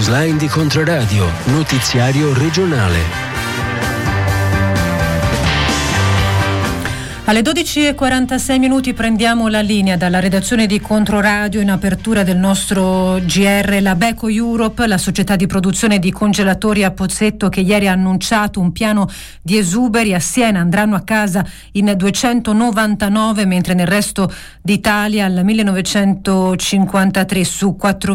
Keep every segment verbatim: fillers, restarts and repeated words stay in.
newsline di Controradio, notiziario regionale. Alle dodici e quarantasei minuti prendiamo la linea dalla redazione di Controradio in apertura del nostro G R. La Beko Europe, la società di produzione di congelatori a Pozzetto, che ieri ha annunciato un piano di esuberi. A Siena andranno a casa in duecentonovantanove, mentre nel resto d'Italia al millenovecentocinquantatré su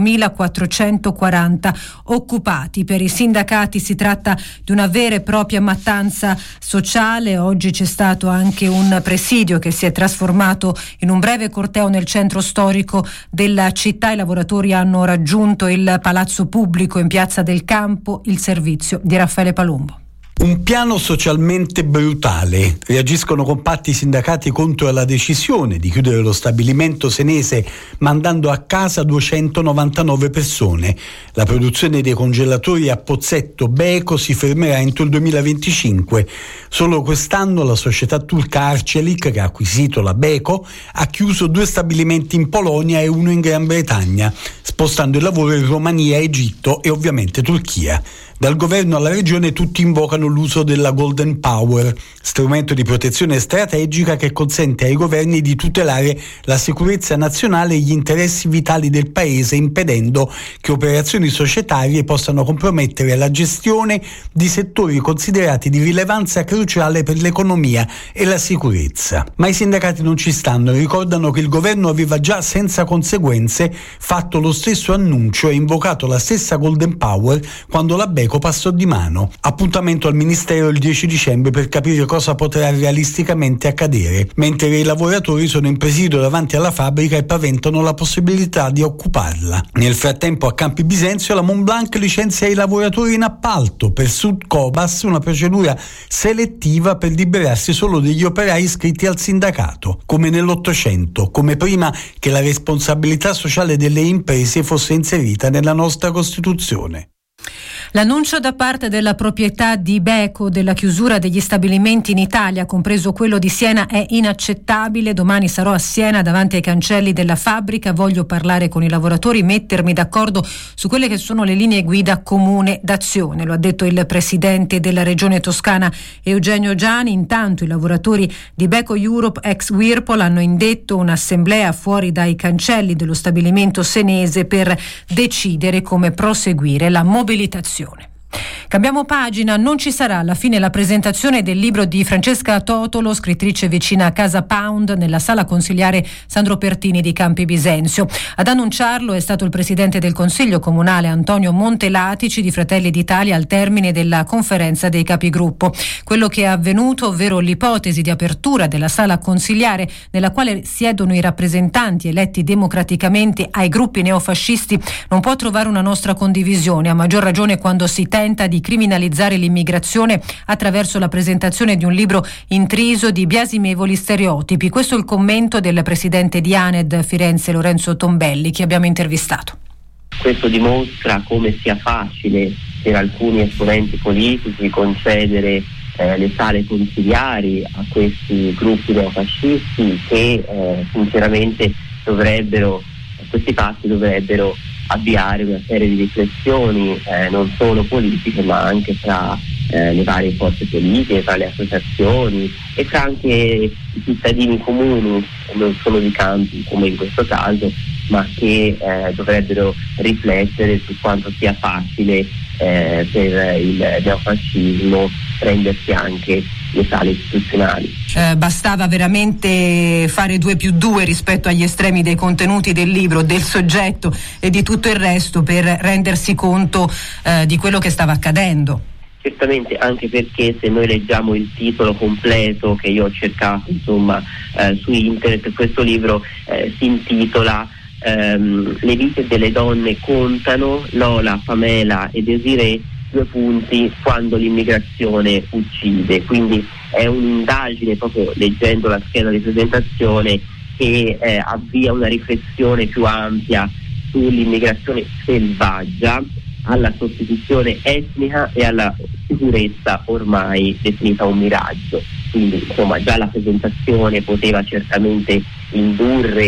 quattromilaquattrocentoquaranta occupati. Per i sindacati si tratta di una vera e propria mattanza sociale. Oggi c'è stato anche un presidio che si è trasformato in un breve corteo nel centro storico della città. I lavoratori hanno raggiunto il Palazzo Pubblico in Piazza del Campo. Il servizio di Raffaele Palumbo. Un piano socialmente brutale. Reagiscono compatti i sindacati contro la decisione di chiudere lo stabilimento senese, mandando a casa duecentonovantanove persone. La produzione dei congelatori a Pozzetto Beko si fermerà entro il duemilaventicinque. Solo quest'anno la società turca Arçelik, che ha acquisito la Beko, ha chiuso due stabilimenti in Polonia e uno in Gran Bretagna, spostando il lavoro in Romania, Egitto e ovviamente Turchia. Dal governo alla regione tutti invocano l'uso della Golden Power, strumento di protezione strategica che consente ai governi di tutelare la sicurezza nazionale e gli interessi vitali del paese, impedendo che operazioni societarie possano compromettere la gestione di settori considerati di rilevanza cruciale per l'economia e la sicurezza. Ma i sindacati non ci stanno, ricordano che il governo aveva già senza conseguenze fatto lo stesso annuncio e invocato la stessa Golden Power quando la Beko passò di mano. Appuntamento al Ministero il dieci dicembre per capire cosa potrà realisticamente accadere, mentre i lavoratori sono in presidio davanti alla fabbrica e paventano la possibilità di occuparla. Nel frattempo a Campi Bisenzio la Montblanc licenzia i lavoratori in appalto. Per Sud Cobas una procedura selettiva per liberarsi solo degli operai iscritti al sindacato, come nell'Ottocento, come prima che la responsabilità sociale delle imprese fosse inserita nella nostra Costituzione. L'annuncio da parte della proprietà di Beko della chiusura degli stabilimenti in Italia, compreso quello di Siena, è inaccettabile. Domani sarò a Siena davanti ai cancelli della fabbrica. Voglio parlare con i lavoratori, mettermi d'accordo su quelle che sono le linee guida comune d'azione. Lo ha detto il presidente della regione toscana Eugenio Giani. Intanto i lavoratori di Beko Europe ex Whirlpool hanno indetto un'assemblea fuori dai cancelli dello stabilimento senese per decidere come proseguire la mobilitazione. Cambiamo pagina. Non ci sarà alla fine la presentazione del libro di Francesca Totolo, scrittrice vicina a Casa Pound, nella sala consiliare Sandro Pertini di Campi Bisenzio. Ad annunciarlo è stato il presidente del Consiglio Comunale Antonio Montelatici di Fratelli d'Italia al termine della conferenza dei capigruppo. Quello che è avvenuto, ovvero l'ipotesi di apertura della sala consiliare nella quale siedono i rappresentanti eletti democraticamente ai gruppi neofascisti, non può trovare una nostra condivisione, a maggior ragione quando si tenta di criminalizzare l'immigrazione attraverso la presentazione di un libro intriso di biasimevoli stereotipi. Questo è il commento del presidente di ANED Firenze, Lorenzo Tombelli, che abbiamo intervistato. Questo dimostra come sia facile per alcuni esponenti politici concedere eh, le sale consiliari a questi gruppi neofascisti che eh, sinceramente dovrebbero, questi fatti dovrebbero avviare una serie di riflessioni eh, non solo politiche ma anche tra eh, le varie forze politiche, tra le associazioni e tra anche i cittadini comuni, non solo di Campi come in questo caso, ma che eh, dovrebbero riflettere su quanto sia facile eh, per il neofascismo prendersi anche le sale istituzionali. Eh, bastava veramente fare due più due rispetto agli estremi dei contenuti del libro, del soggetto e di tutto il resto per rendersi conto eh, di quello che stava accadendo. Certamente, anche perché se noi leggiamo il titolo completo che io ho cercato insomma eh, su internet, questo libro eh, si intitola ehm, Le vite delle donne contano, Lola, Pamela e Desiree, due punti, quando l'immigrazione uccide. Quindi è un'indagine, proprio leggendo la scheda di presentazione, che eh, avvia una riflessione più ampia sull'immigrazione selvaggia, alla sostituzione etnica e alla sicurezza ormai definita un miraggio. Quindi insomma già la presentazione poteva certamente indurre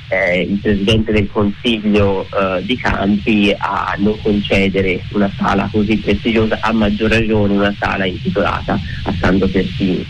eh, il Presidente del Consiglio eh, di Campi a non concedere una sala così prestigiosa, a maggior ragione una sala intitolata a Sandro Pertini.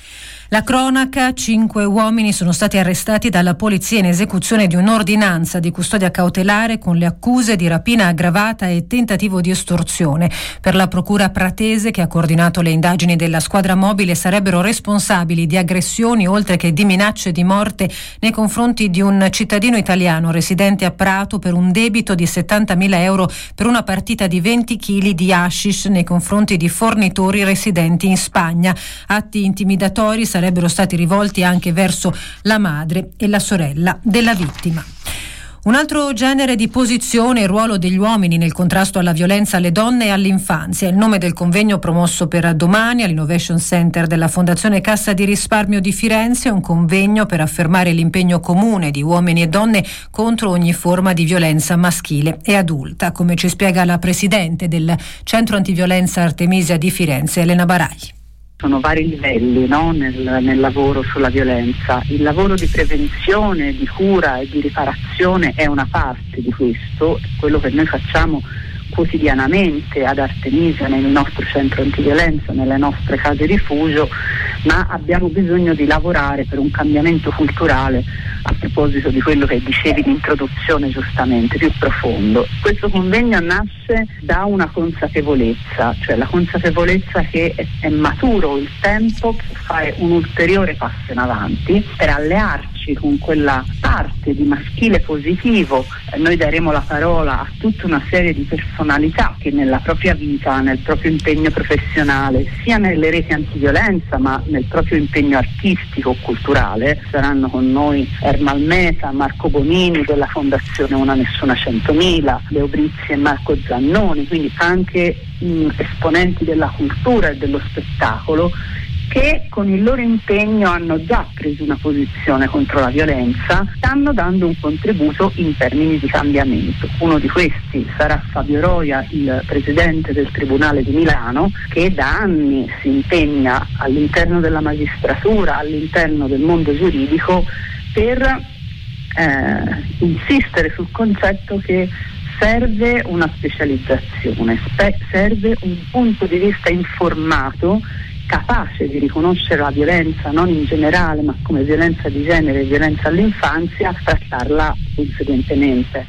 La cronaca: cinque uomini sono stati arrestati dalla polizia in esecuzione di un'ordinanza di custodia cautelare con le accuse di rapina aggravata e tentativo di estorsione. Per la procura pratese, che ha coordinato le indagini della squadra mobile, sarebbero responsabili di aggressioni oltre che di minacce di morte nei confronti di un cittadino italiano residente a Prato per un debito di settantamila euro per una partita di venti chili di hashish nei confronti di fornitori residenti in Spagna. Atti intimidatori sarebbero stati rivolti anche verso la madre e la sorella della vittima. Un altro genere di posizione: il ruolo degli uomini nel contrasto alla violenza alle donne e all'infanzia. Il nome del convegno promosso per domani all'Innovation Center della Fondazione Cassa di Risparmio di Firenze, un convegno per affermare l'impegno comune di uomini e donne contro ogni forma di violenza maschile e adulta, come ci spiega la presidente del Centro Antiviolenza Artemisia di Firenze, Elena Baragli. Sono vari livelli, no? nel, nel lavoro sulla violenza. Il lavoro di prevenzione, di cura e di riparazione è una parte di questo, quello che noi facciamo quotidianamente ad Artemisia, nel nostro centro antiviolenza, nelle nostre case rifugio, ma abbiamo bisogno di lavorare per un cambiamento culturale, a proposito di quello che dicevi in introduzione, giustamente, più profondo. Questo convegno nasce da una consapevolezza, cioè la consapevolezza che è, è maturo il tempo per fare un ulteriore passo in avanti, per allearci con quella parte di maschile positivo. Noi daremo la parola a tutta una serie di personalità che nella propria vita, nel proprio impegno professionale, sia nelle reti antiviolenza ma nel proprio impegno artistico, culturale, saranno con noi Ermal Meta, Marco Bonini della Fondazione Una Nessuna Centomila, Leo Brizzi e Marco Zannoni, quindi anche mh, esponenti della cultura e dello spettacolo, che con il loro impegno hanno già preso una posizione contro la violenza, stanno dando un contributo in termini di cambiamento. Uno di questi sarà Fabio Roia, il presidente del Tribunale di Milano, che da anni si impegna all'interno della magistratura, all'interno del mondo giuridico, per eh, insistere sul concetto che serve una specializzazione, spe- serve un punto di vista informato, capace di riconoscere la violenza non in generale ma come violenza di genere e violenza all'infanzia, trattarla conseguentemente.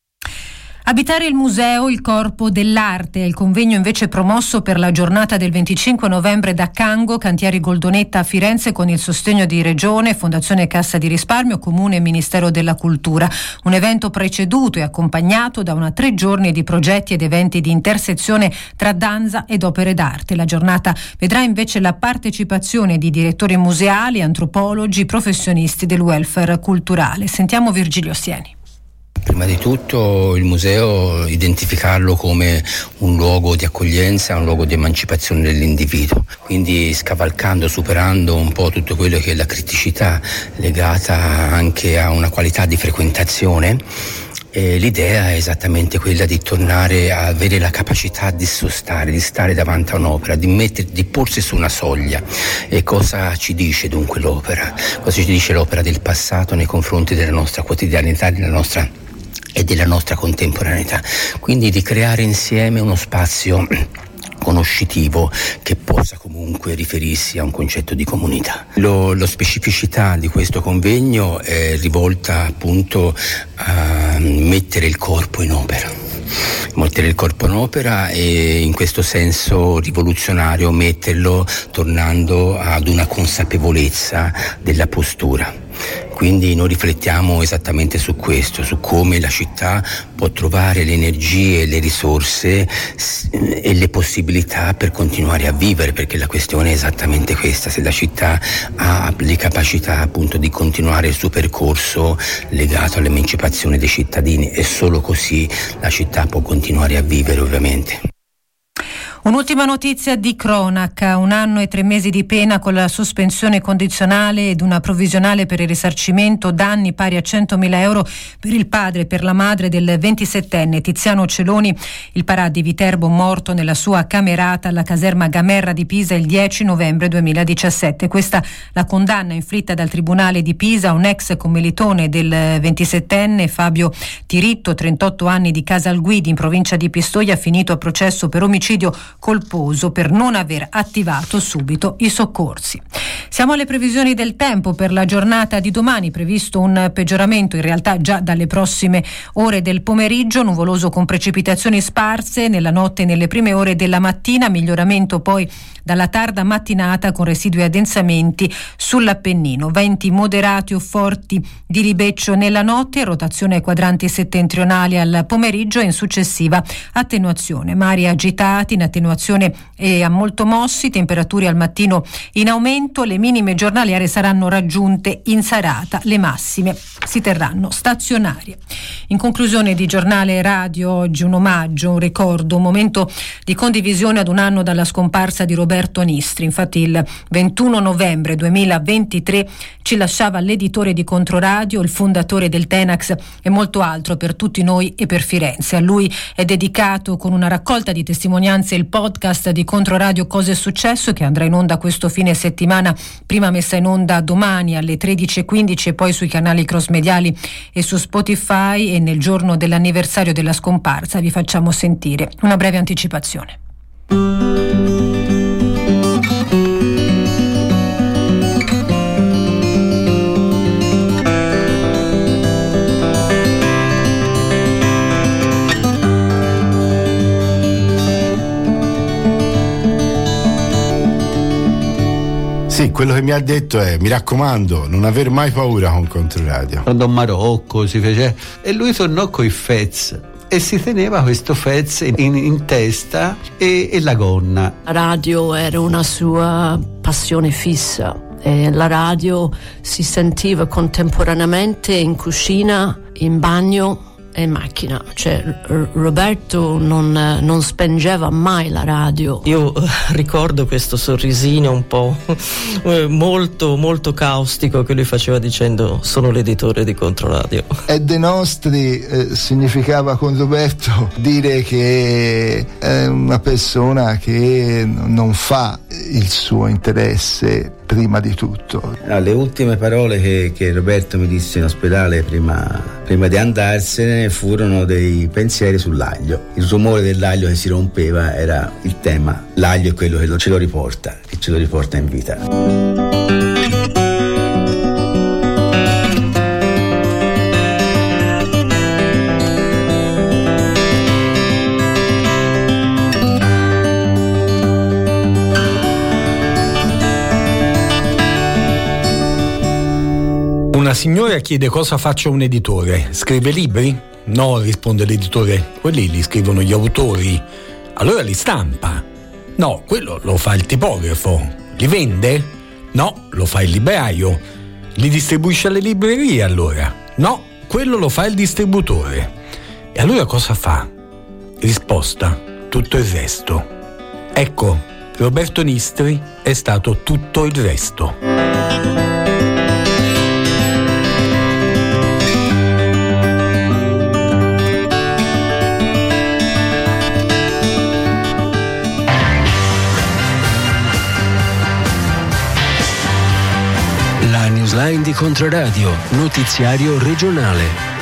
Abitare il museo, il corpo dell'arte è il convegno invece promosso per la giornata del venticinque novembre da Cango, Cantieri Goldonetta a Firenze, con il sostegno di Regione, Fondazione Cassa di Risparmio, Comune e Ministero della Cultura. Un evento preceduto e accompagnato da una tre giorni di progetti ed eventi di intersezione tra danza ed opere d'arte. La giornata vedrà invece la partecipazione di direttori museali, antropologi, professionisti del welfare culturale. Sentiamo Virgilio Sieni. Prima di tutto il museo, identificarlo come un luogo di accoglienza, un luogo di emancipazione dell'individuo, quindi scavalcando, superando un po' tutto quello che è la criticità legata anche a una qualità di frequentazione. E l'idea è esattamente quella di tornare a avere la capacità di sostare, di stare davanti a un'opera, di, mettere, di porsi su una soglia. E cosa ci dice dunque l'opera? Cosa ci dice l'opera del passato nei confronti della nostra quotidianità, della nostra e della nostra contemporaneità? Quindi di creare insieme uno spazio conoscitivo che possa comunque riferirsi a un concetto di comunità. Lo, lo specificità di questo convegno è rivolta appunto a mettere il corpo in opera. Mettere il corpo in opera e in questo senso rivoluzionario metterlo tornando ad una consapevolezza della postura. Quindi noi riflettiamo esattamente su questo, su come la città può trovare le energie, le risorse e le possibilità per continuare a vivere, perché la questione è esattamente questa: se la città ha le capacità appunto di continuare il suo percorso legato all'emancipazione dei cittadini, e solo così la città può continuare a vivere, ovviamente. Un'ultima notizia di cronaca: un anno e tre mesi di pena con la sospensione condizionale ed una provvisionale per il risarcimento danni pari a centomila euro per il padre e per la madre del ventisettenne Tiziano Celoni, il parà di Viterbo, morto nella sua camerata alla caserma Gamerra di Pisa il dieci novembre duemiladiciassette. Questa la condanna inflitta dal Tribunale di Pisa a un ex commilitone del ventisettenne Fabio Tiritto, trentotto anni, di Casalguidi in provincia di Pistoia, finito a processo per omicidio colposo per non aver attivato subito i soccorsi. Siamo alle previsioni del tempo per la giornata di domani. Previsto un peggioramento in realtà già dalle prossime ore del pomeriggio, nuvoloso con precipitazioni sparse nella notte e nelle prime ore della mattina, miglioramento poi dalla tarda mattinata con residui addensamenti sull'Appennino, venti moderati o forti di ribeccio nella notte, rotazione ai quadranti settentrionali al pomeriggio e in successiva attenuazione, mari agitati in attenuazione e a molto mossi, temperature al mattino in aumento, le minime giornaliere saranno raggiunte in serata, le massime si terranno stazionarie. In conclusione di giornale radio oggi un omaggio, un ricordo, un momento di condivisione ad un anno dalla scomparsa di Roberto Nistri. Infatti il ventuno novembre duemilaventitré ci lasciava l'editore di Controradio, il fondatore del Tenax e molto altro per tutti noi e per Firenze. A lui è dedicato con una raccolta di testimonianze il podcast di Controradio Cosa è successo, che andrà in onda questo fine settimana, prima messa in onda domani alle tredici e quindici e poi sui canali cross mediali e su Spotify, e nel giorno dell'anniversario della scomparsa vi facciamo sentire una breve anticipazione. Sì, quello che mi ha detto è: mi raccomando, non aver mai paura con Controradio. Quando a Marocco si fece, e lui tornò coi Fez e si teneva questo Fez in, in testa e, e la gonna. La radio era una sua passione fissa e la radio si sentiva contemporaneamente in cucina, in bagno e in macchina. Cioè Roberto non, non spengeva mai la radio. Io ricordo questo sorrisino un po' molto molto caustico che lui faceva dicendo: sono l'editore di Controradio. E De Nostri eh, significava con Roberto dire che è una persona che non fa il suo interesse prima di tutto. No, le ultime parole che, che Roberto mi disse in ospedale prima, prima di andarsene furono dei pensieri sull'aglio. Il rumore dell'aglio che si rompeva era il tema. L'aglio è quello che ce lo riporta, che ce lo riporta in vita. Una signora chiede cosa faccia un editore. Scrive libri? No, risponde l'editore, quelli li scrivono gli autori. Allora li stampa? No, quello lo fa il tipografo. Li vende? No, lo fa il libraio. Li distribuisce alle librerie allora? No, quello lo fa il distributore. E allora cosa fa? Risposta: tutto il resto. Ecco, Roberto Nistri è stato tutto il resto. La newsline di Controradio, notiziario regionale.